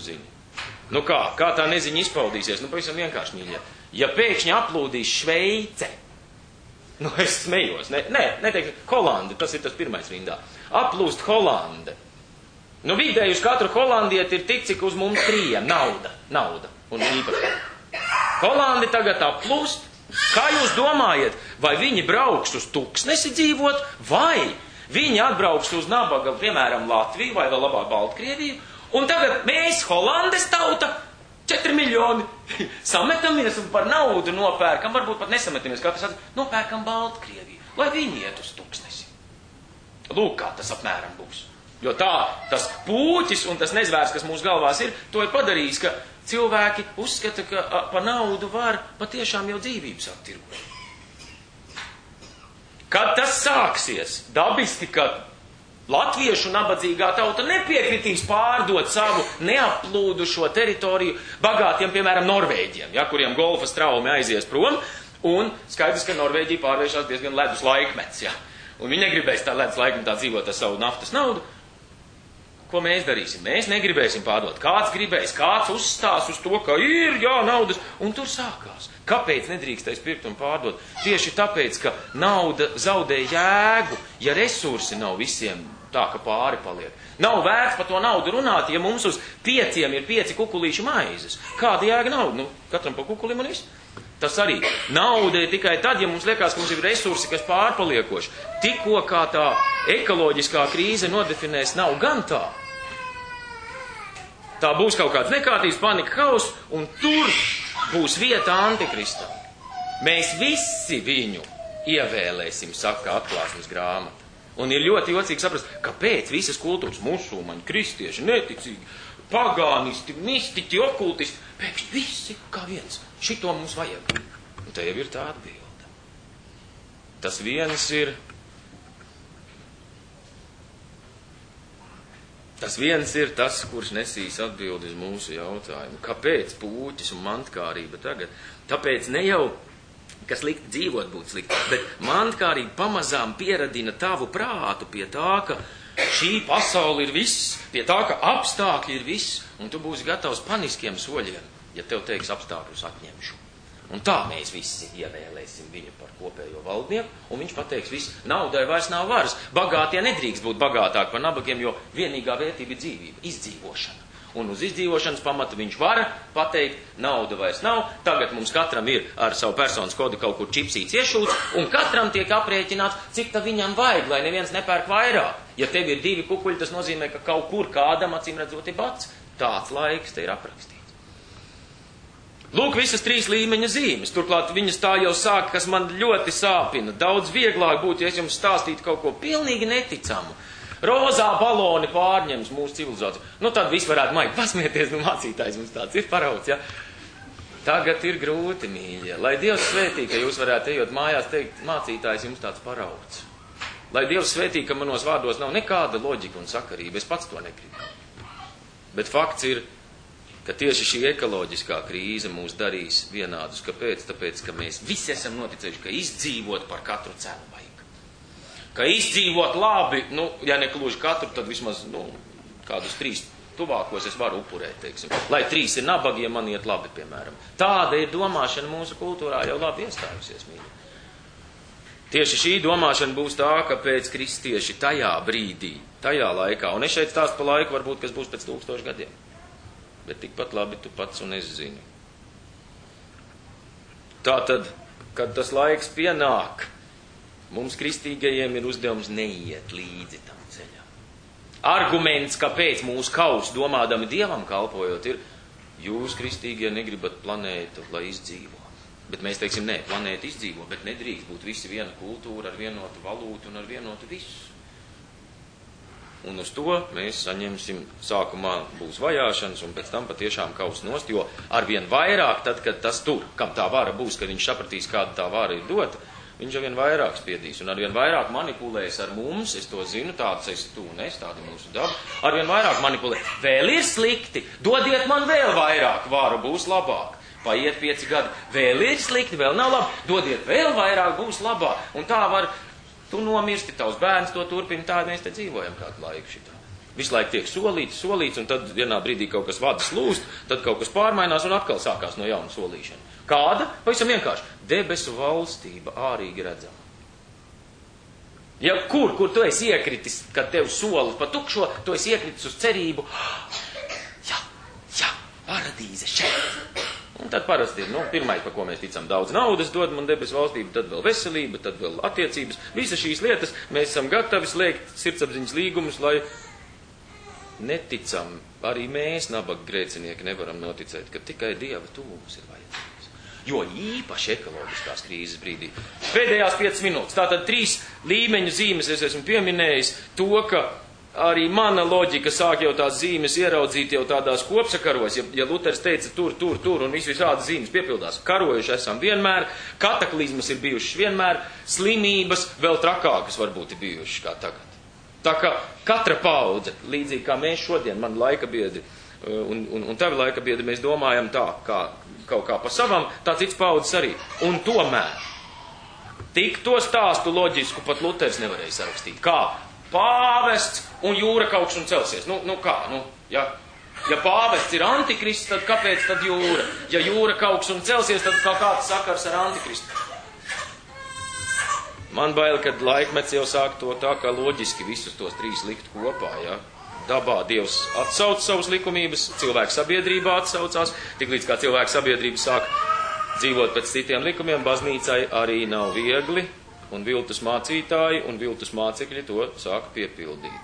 Nu kā, kā tā neziņa izpaudīsies? Nu, pavisam vienkārši, mīļie. Ja pēkšņi aplūdīs Šveice, nu es smejos, ne, ne, neteikšu, Holanda, tas ir tas pirmais rindā. Aplūst Holanda. Nu, vidēji uz katru holandieti ir tik, cik uz mums trījiem. Nauda, nauda un īpaši. Holandi tagad aplūst. Kā jūs domājat, vai viņi brauks uz Tuksnesi dzīvot, vai viņi atbrauks uz nabaga, piemēram, Latviju vai vēl labāk Baltkrieviju, un tagad mēs, Holandes tauta, četri miljoni, sametamies un par naudu nopērkam, varbūt pat nesametamies, katrs atzīst, nopērkam Baltkrieviju, lai viņi iet uz Tuksnesi. Lūk, kā tas apmēram būs. Jo tā, tas pūķis un tas nezvērs, kas mūsu galvās ir, to ir padarījis, ka cilvēki uzskata, ka a, pa naudu var patiešām jau dzīvības attirgot. Kad tas sāksies, dabiski, ka latviešu nabadzīgā tauta nepiekritīs pārdot savu neaplūdušo teritoriju bagātiem, piemēram, Norvēģiem, ja, kuriem golfa straumi aizies prom, un skaidrs, ka Norvēģija pārvēršās diezgan ledus laikmets, ja, un viņi negribēs tā ledus laikmetā dzīvot ar savu naftas naudu. Ko mēs darīsim? Mēs negribēsim pārdot. Kāds gribēs, kāds uzstās uz to, ka ir, jā, naudas, un tur sākās. Kāpēc nedrīkstēs pirkt un pārdot? Tieši tāpēc, ka nauda zaudē jēgu, ja resursi nav visiem tā, ka pāri paliek. Nav vērts par to naudu runāt, ja mums uz pieciem ir pieci kukulīši maizes. Kāda jēga nauda? Nu, katram pa kukulim un viss. Tas arī nauda ir tikai tad, ja mums liekas, ka mums ir resursi, kas pārpaliekoši. Tikko kā tā ekoloģiskā krīze nodefinēs, nav gan tā. Tā būs kaut kāds nekārtības panika haus, un tur būs vieta antikristam. Mēs visi viņu ievēlēsim, saka atklāsmes grāmata. Un ir ļoti jocīgi saprast, kāpēc visas kultūras, musulmaņi, kristieši, neticīgi, pagānisti, mistiķi, okultisti, pēkšņi visi kā viens. Šito mums vajag. Un te jau ir tā atbilde. Tas viens ir Tas viens ir tas, kurš nesīs atbildi uz mūsu jautājumu. Kāpēc pūķis un mantkārība tagad? Tāpēc ne jau, ka slikti dzīvot būtu slikti, bet mantkārība pamazām pieradina tavu prātu pie tā, ka šī pasaule ir viss, pie tā, ka apstākļi ir viss, un tu būsi gatavs paniskiem soļiem, ja tev teiks apstākļus atņemšu. Un tā mēs visi ievēlēsim viņu par kopējo valdnieku, un viņš pateiks, viss, naudai vairs nav varas. Bagātie nedrīkst būt bagātāki par nabagiem, jo vienīgā vērtība ir dzīvība, izdzīvošana. Un uz izdzīvošanas pamata viņš var pateikt, nauda vairs nav, tagad mums katram ir ar savu personas kodu kaut kur čipsīts iešūts, un katram tiek aprēķināts, cik tā viņam vajag, lai neviens nepērk vairāk. Ja tev ir divi kukuļi, tas nozīmē, ka kaut kur kādam acīm redzot ir bats. Tāds laiks te ir aprakstīts. Lūk, visas trīs līmeņa zīmes. Turklāt viņas tā jau sāk, kas man ļoti sāpina. Daudz vieglāk būtu, ja es jums stāstītu kaut ko pilnīgi neticamu. Rozā baloni pārņems mūsu civilizāciju. Nu, tad viss varētu maigi pasmieties, nu, mācītājs mums tāds ir parauds, ja. Tagad ir grūti, mīļie. Lai Dievs svētī, ka jūs varētu ejot mājās teikt, mācītājs jums tāds parauds. Lai Dievs svētī, ka manos vārdos nav nekāda loģika un sakarība. Es pats to negribu. Bet fakts ir, ka tieši šī ekoloģiskā krīze mūs darīs vienādus. Kāpēc? Tāpēc, ka mēs visi esam noticējuši, ka izdzīvot par katru cenu vajag. Ka izdzīvot labi, nu, ja nekluži katru, tad vismaz, nu, kādus trīs tuvākos es varu upurēt, teiksim. Lai trīs ir nabagi, ja man iet labi, piemēram. Tāda ir domāšana mūsu kultūrā jau labi iestājusies, mīļi. Tieši šī domāšana būs tā, ka pēc kristieši tajā brīdī, tajā laikā, un es šeit stāstu pa laiku, varbūt, kas būs pēc tūkstošu gadiem. Bet tikpat labi tu pats un es zinu. Tātad, kad tas laiks pienāk, mums kristīgajiem ir uzdevums neiet līdzi tam ceļam. Arguments, kāpēc mūsu kaus, domādami Dievam kalpojot, ir, jūs kristīgie negribat planētu, lai izdzīvo. Bet mēs teiksim, nē, planēta izdzīvo, bet nedrīkst būt visi viena kultūra ar vienotu valūtu un ar vienotu visu. Un uz to mēs saņemsim, sākumā būs vajāšanas, un pēc tam patiešām kaus nost, jo arvien vairāk, tad, kad tas tur, kam tā vara būs, kad viņš sapratīs, kāda tā vara ir dota, viņš arvien vairāk spiedīs, un arvien vairāk manipulēs ar mums, es to zinu, tāds esi tu un es, tāda mūsu daba, arvien vairāk manipulē. Vēl ir slikti, dodiet man vēl vairāk, vara būs labāk. Paiet pieci gadi, vēl ir slikti, vēl nav labi, dodiet vēl vairāk, būs labāk, un tā var. Tu nomirsti, tavs bērns to turpina, tā mēs te dzīvojam kādu laiku šitā. Visu laiku tiek solīts, solīts, un tad vienā brīdī kaut kas vadas lūst, tad kaut kas pārmainās un atkal sākās no jauna solīšana. Kāda? Pavisam vienkārši. Debesu valstība ārīgi redzama. Ja kur, kur tu esi iekritis, kad tev sola pa tukšo, tu esi iekritis uz cerību. Jā, jā, paradīze šeit. Un tad parasti ir, nu, pirmais, pa ko mēs ticam, daudz naudas dod man debesu valstība, tad vēl veselība, tad vēl attiecības. Visas šīs lietas mēs esam gatavi slēgt sirdsapziņas līgumus, lai neticam, arī mēs, nabaga grēcinieki, nevaram noticēt, ka tikai Dieva tuvums ir vajadzīgs. Jo īpaši ekoloģiskās krīzes brīdī. Pēdējās piecas minūtes, tātad trīs līmeņu zīmes es esmu pieminējis to, ka arī mana loģika sāk jau tās zīmes ieraudzīt jau tādās kopsakaros, ja, ja Luters teica tur, tur, tur un visu visādas zīmes piepildās. Karojuši esam vienmēr, kataklizmas ir bijušas vienmēr, slimības vēl trakākas varbūt ir bijušas kā tagad. Tā kā katra paudze, līdzīgi kā mēs šodien, man laika biedri un, un, un tavi laika biedri, mēs domājam tā, kā, kaut kā pa savam, tā cits paudzes arī. Un tomēr, tik to stāstu loģisku pat Luters nevarēja sarakstīt. Kā? Pāvests un jūra kauks un celsies. Nu, nu kā? Nu, ja, ja pāvests ir antikrists, tad kāpēc tad jūra? Ja jūra kauks un celsies, tad kā kāds sakars ar antikristu? Man bail, kad laikmets jau sāk to tā kā loģiski visus tos trīs likt kopā, ja? Dabā Dievs atsauc savus likumības, cilvēku sabiedrībā atsaucās, tik līdz kā cilvēku sabiedrība sāk dzīvot pēc citiem likumiem, baznīcai arī nav viegli, un viltus mācītāji un viltus mācekļi to sāk piepildīt.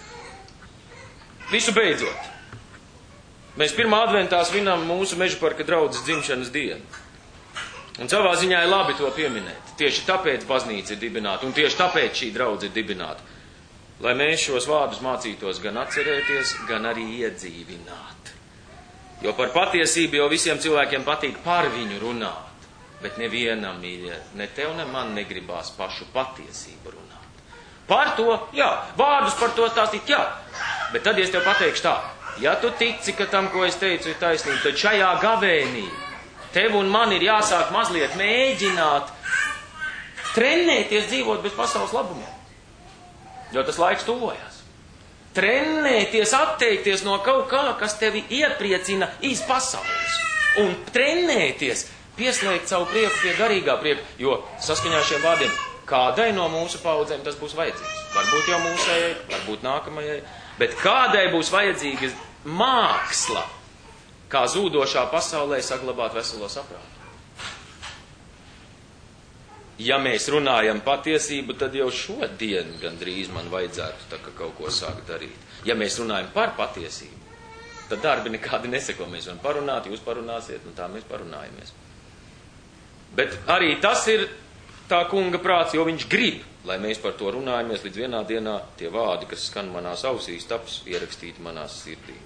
Visu beidzot, mēs pirmā adventā svinam mūsu Mežaparka draudzes dzimšanas dienu. Un savā ziņā ir labi to pieminēt. Tieši tāpēc baznīca ir dibināta, un tieši tāpēc šī draudze ir dibināta. Lai mēs šos vārdus mācītos gan atcerēties, gan arī iedzīvināt. Jo par patiesību jau visiem cilvēkiem patīk par viņu runāt, bet nevienam, mīļie, ne tev, ne man negribās pašu patiesību runāt. Par to, jā, vārdus par to stāstīt, jā, bet tad es tev pateikšu tā, ja tu tici, ka tam, ko es teicu, ir taisnība, tad šajā gavēnī tev un man ir jāsāk mazliet mēģināt trenēties dzīvot bez pasaules labumiem. Jo tas laiks tuvojas. Trenēties, atteikties no kaut kā, kas tevi iepriecina iz pasaules. Un trenēties, pieslēgt savu prieku pie garīgā prieka, jo saskaņā šiem vārdiem, kādai no mūsu paudzēm tas būs vajadzīgs. Varbūt jau mūsējai, varbūt nākamajai, bet kādai būs vajadzīga māksla, kā zūdošā pasaulē saglabāt veselo saprātu. Ja mēs runājam patiesību, tad jau šodien gandrīz man vajadzētu tā kā kaut ko sākt darīt. Ja mēs runājam par patiesību, tad darbi nekādi neseko. Mēs varam parunāt, jūs parunāsiet, un tā mēs parunājamies. Bet arī tas ir tā kunga prāts, jo viņš grib, lai mēs par to runājamies līdz vienā dienā tie vārdi, kas skan manās ausīs, taps ierakstīti manās sirdī.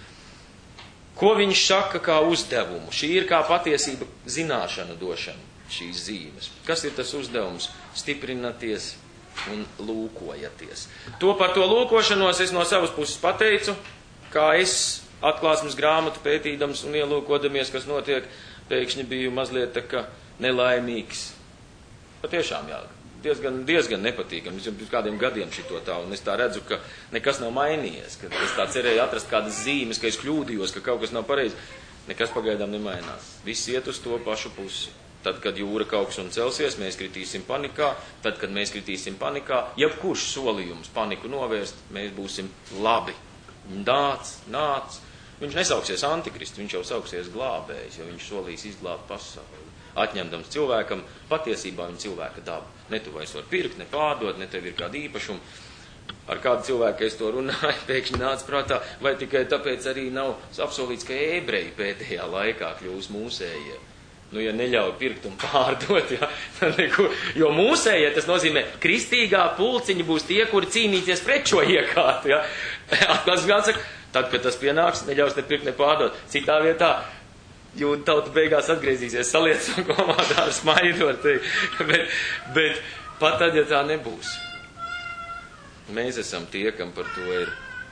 Ko viņš saka kā uzdevumu? Šī ir kā patiesība zināšana došana. Šīs zīmes. Kas ir tas uzdevums? Stiprināties un lūkojaties. To par to lūkošanos es no savas puses pateicu, kā es atklāsmes grāmatu pētīdams un ielūkodamies, kas notiek, pēkšņi biju mazliet tā kā nelaimīgs. Patiešām jā, diezgan, diezgan nepatīkami. Es jau pirms kādiem gadiem šito tā, un es tā redzu, ka nekas nav mainījies, ka es tā cerēju atrast kādas zīmes, ka es kļūdījos, ka kaut kas nav pareizi. Nekas pagaidām nemainās. Viss iet uz to pašu pusi. Tad, kad jūra kauks un celsies, mēs kritīsim panikā. Tad, kad mēs kritīsim panikā, jebkurš solījums paniku novērst, mēs būsim labi. Nāc, nāc. Viņš nesauksies antikristu, viņš jau sauksies glābējs, jo viņš solīs izglābt pasauli. Atņemdams cilvēkam, patiesībā viņa cilvēka dabu. Ne tu vairs var pirkt, ne pārdot, ne tev ir kāda īpašuma. Ar kādu cilvēku es to runāju, pēkšņi nāca prātā, vai tikai tāpēc arī nav apsolīts, ka ebreji pēdējā laikā kļūs mūsējie. Nu, ja neļauj pirkt un pārdot, ja, neko, jo mūsējie tas nozīmē, kristīgā pulciņa būs tie, kuri cīnīties pret šo iekārtu, ja. Atklāsmes grāmata saka, tad, kad tas pienāks, neļaus ne pirkt, ne pārdot. Citā vietā, jūda tauta beigās atgriezīsies, saliec un komandā ar smaidu, var teikt. Bet, bet pat tad, ja tā nebūs, mēs esam tie, kam par to ir,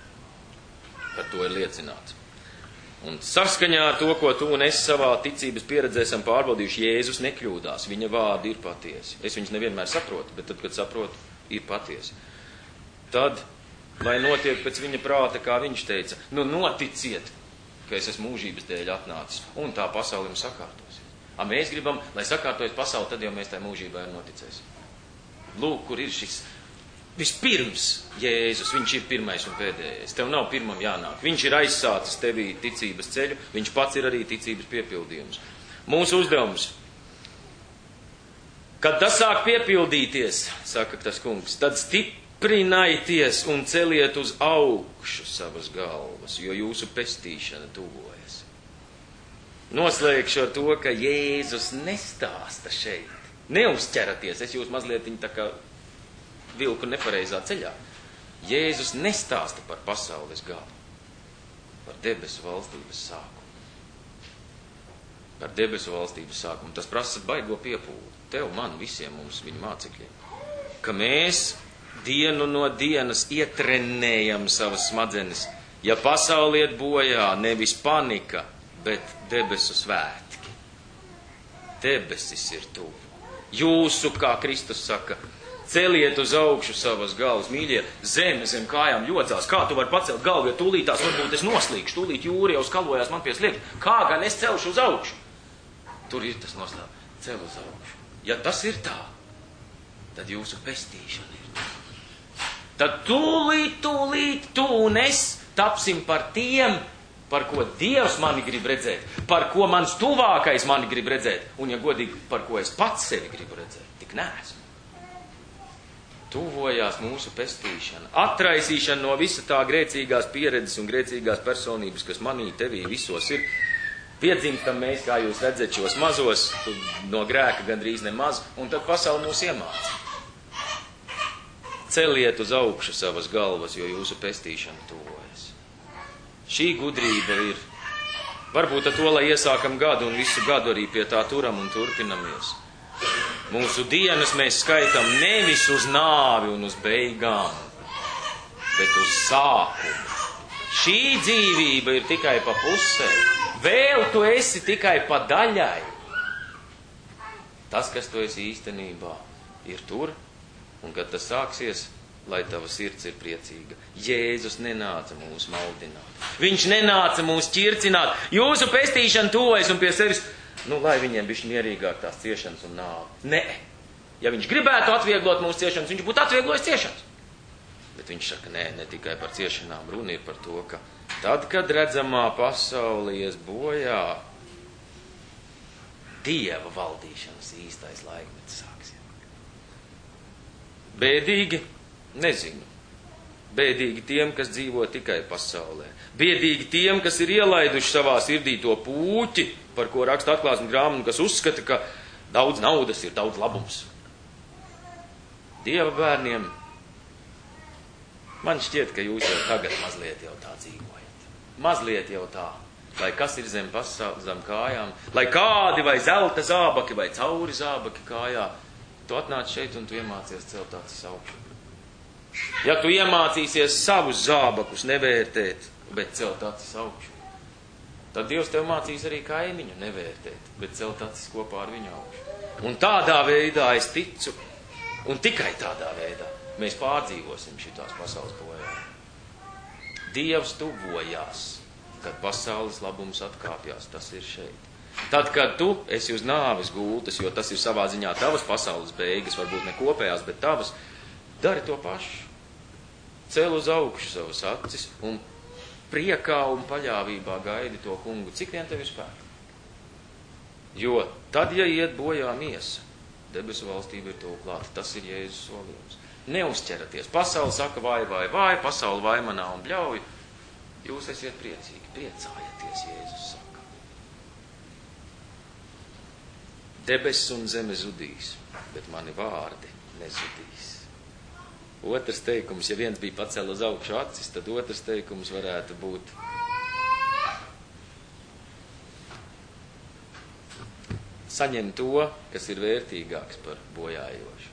par to ir liecināts. Un saskaņā ar to, ko tu un es savā ticības pieredzē esam pārbaudījuši, Jēzus nekļūdās, viņa vārdi ir patiesi. Es viņus nevienmēr saprotu, bet tad, kad saprotu, ir patiesi. Tad lai notiek pēc viņa prāta, kā viņš teica. Nu, noticiet, ka es esmu mūžības dēļ atnācis, un tā pasaule jums sakārtosies. A mēs gribam, lai sakārtojas pasauli, tad jau mēs tai mūžībā ir noticēsim. Lūk, kur ir šis vispirms Jēzus, viņš ir pirmais un pēdējais. Tev nav pirmam jānāk. Viņš ir aizsācis tevī ticības ceļu, viņš pats ir arī ticības piepildījums. Mūsu uzdevums, kad tas sāk piepildīties, saka tas kungs, tad stiprinaities un celiet uz augšu savas galvas, jo jūsu pestīšana tuvojas. Noslēgšu ar to, ka Jēzus nestāsta šeit. Neuzķeraties, es jūs mazliet tā kā vilku nepareizā ceļā. Jēzus nestāsta par pasaules galu, par debesu valstības sākumu. Par debesu valstības sākumu. Tas prasa baigo piepūli. Tev, man, visiem mums, viņa mācekļiem. Ka mēs dienu no dienas ietrenējam savas smadzenes. Ja pasauli iet bojā, nevis panika, bet debesu svētki. Debesis ir tuvu. Jūsu, kā Kristus saka, celiet uz augšu savas galvas, mīļie, zeme zem kājām ļodzās. Kā tu vari pacelt galvu, ja tūlītās varbūt es noslīgšu, tūlīt jūri jau skalojās man pie sliekta. Kā gan es celšu uz augšu? Tur ir tas noslēp, cel uz augšu. Ja tas ir tā, tad jūsu pestīšana ir tā. Tad tūlīt, tūlīt, tu un es tapsim par tiem, par ko Dievs mani grib redzēt, par ko mans tuvākais mani grib redzēt, un, ja godīgi, par ko es pats sevi gribu redzēt, tik neesmu. Tuvojās mūsu pestīšana, atraisīšana no visa tā grēcīgās pieredzes un grēcīgās personības, kas manī, tevī, visos ir. Piedzimstam mēs, kā jūs redzat, šos mazos, no grēka gandrīz nemaz, un tad pasauli mūs iemāca. Celiet uz augšu savas galvas, jo jūsu pestīšana tuvojas. Šī gudrība ir. Varbūt ar to, lai iesākam gadu un visu gadu arī pie tā turam un turpinamies. Mūsu dienas mēs skaitam nevis uz nāvi un uz beigām, bet uz sākumu. Šī dzīvība ir tikai pa pusē. Vēl tu esi tikai pa daļai. Tas, kas tu esi īstenībā, ir tur, un kad tas sāksies, lai tava sirds ir priecīga. Jēzus nenāca mūs maldināt. Viņš nenāca mūs ķircināt. Jūsu pestīšana tuvojas un pie sevis, nu, lai viņiem bišķi mierīgāk tās ciešanas un nāvi. Nē. Ja viņš gribētu atvieglot mūsu ciešanas, viņš būtu atvieglojis ciešanas. Bet viņš saka, nē, ne tikai par ciešanām, runa ir par to, ka tad, kad redzamā pasaule ies bojā, Dieva valdīšanas īstais laikmetis sāksies. Bēdīgi, nezinu. Bēdīgi tiem, kas dzīvo tikai pasaulē. Bēdīgi tiem, kas ir ielaiduši savā sirdī to pūķi, par ko raksta atklāsmes grāmata, kas uzskata, ka daudz naudas ir daudz labums. Dieva bērniem, man šķiet, ka jūs jau tagad mazliet jau tā dzīvojat. Mazliet jau tā, lai kas ir zem pasaules, zem kājām, lai kādi vai zelta zābaki vai cauri zābaki kājā, tu atnāc šeit un tu iemācies celt acis augšu. Ja tu iemācīsies savus zābakus nevērtēt, bet celt acis augšu, tad Dievs tev mācīs arī kaimiņu nevērtēt, bet celt acis kopā ar viņu augšu. Un tādā veidā es ticu, un tikai tādā veidā mēs pārdzīvosim šitās pasaules bojā. Dievs tuvojās, kad pasaules labums atkāpjās, tas ir šeit. Tad, kad tu esi uz nāves gultas, jo tas ir savā ziņā tavas pasaules beigas, varbūt ne kopējās, bet tavas, dari to pašu. Cel uz augšu savas acis un priekā un paļāvībā gaidi to kungu, cik vien tev ir spēka. Jo tad, ja iet bojā miesa, debesu valstība ir tuvu klāta, tas ir Jēzus solījums. Neuzķeraties. Pasaule saka vai, vai, vai, pasaule vaimanā un bļauj. Jūs esiet priecīgi, priecājieties, Jēzus saka. Debesis un zeme zudīs, bet mani vārdi nezudīs. Otrs teikums, ja viens bija pacēl uz augšu acis, tad otrs teikums varētu būt saņem to, kas ir vērtīgāks par bojājošu.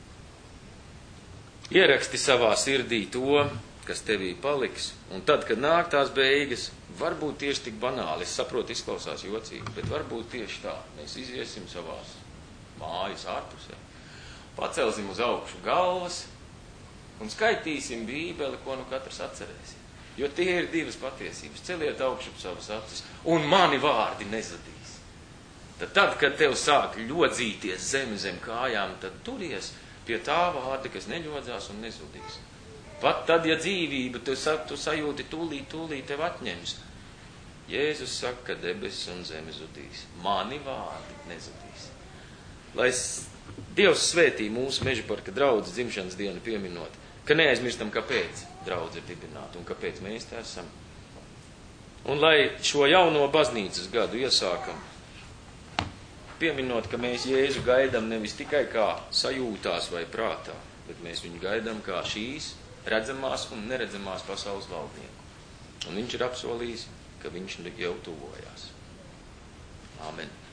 Ieraksti savā sirdī to, kas tevī paliks, un tad, kad nāk tās beigas, varbūt tieši tik banāli, es saprotu, izklausās jocīgi, bet varbūt tieši tā, mēs iziesim savās mājas ārpusē, pacelsim uz augšu galvas un skaitīsim Bībeli, ko nu katrs atcerēsim. Jo tie ir divas patiesības. Celiet augšup savas acis, un mani vārdi nezudīs. Tad, tad, kad tev sāk ļodzīties zemi zem kājām, tad turies pie tā vārda, kas neļodzās un nezudīs. Pat tad, ja dzīvību tu, sa, tu sajūti tūlīt, tūlīt tev atņems, Jēzus saka, ka debesis un zeme zudīs. Mani vārdi nezudīs. Lai Dievs svētī mūsu Mežaparka draudzes dzimšanas dienu pieminot, ka neaizmirstam, kāpēc draudze ir dibināta un kāpēc mēs tā esam. Un lai šo jauno baznīcas gadu iesākam, pieminot, ka mēs Jēzu gaidām nevis tikai kā sajūtās vai prātā, bet mēs viņu gaidām kā šīs redzamās un neredzamās pasaules valdnieku. Un viņš ir apsolījis, ka viņš jau tuvojās. Āmen.